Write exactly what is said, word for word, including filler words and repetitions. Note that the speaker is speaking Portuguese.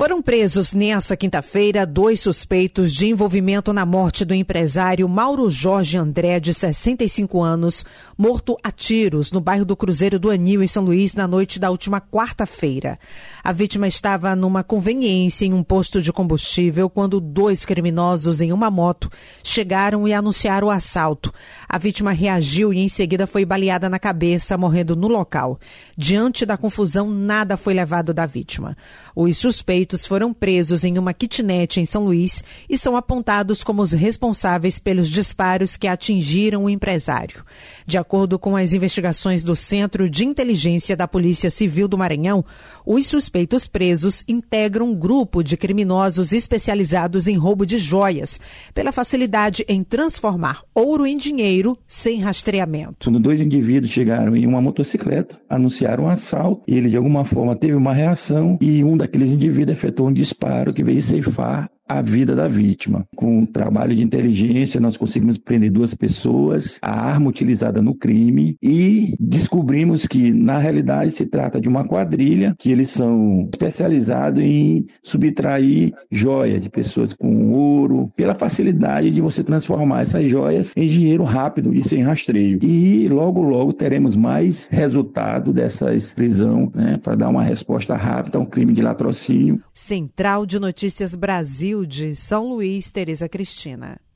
Foram presos nessa quinta-feira dois suspeitos de envolvimento na morte do empresário Mauro Jorge André, de sessenta e cinco anos, morto a tiros no bairro do Cruzeiro do Anil, em São Luís, na noite da última quarta-feira. A vítima estava numa conveniência em um posto de combustível quando dois criminosos em uma moto chegaram e anunciaram o assalto. A vítima reagiu e em seguida foi baleada na cabeça, morrendo no local. Diante da confusão, nada foi levado da vítima. Os suspeitos foram presos em uma kitnet em São Luís e são apontados como os responsáveis pelos disparos que atingiram o empresário. De acordo com as investigações do Centro de Inteligência da Polícia Civil do Maranhão, os suspeitos presos integram um grupo de criminosos especializados em roubo de joias, pela facilidade em transformar ouro em dinheiro sem rastreamento. Quando dois indivíduos chegaram em uma motocicleta, anunciaram um assalto, ele de alguma forma teve uma reação e um daqueles indivíduos efetuou um disparo que veio ceifar a vida da vítima. Com o trabalho de inteligência, nós conseguimos prender duas pessoas, a arma utilizada no crime, e descobrimos que, na realidade, se trata de uma quadrilha, que eles são especializados em subtrair joias de pessoas com ouro, pela facilidade de você transformar essas joias em dinheiro rápido e sem rastreio. E logo, logo teremos mais resultado dessas prisão, né, para dar uma resposta rápida a um crime de latrocínio. Central de Notícias Brasil, de São Luís, Tereza Cristina.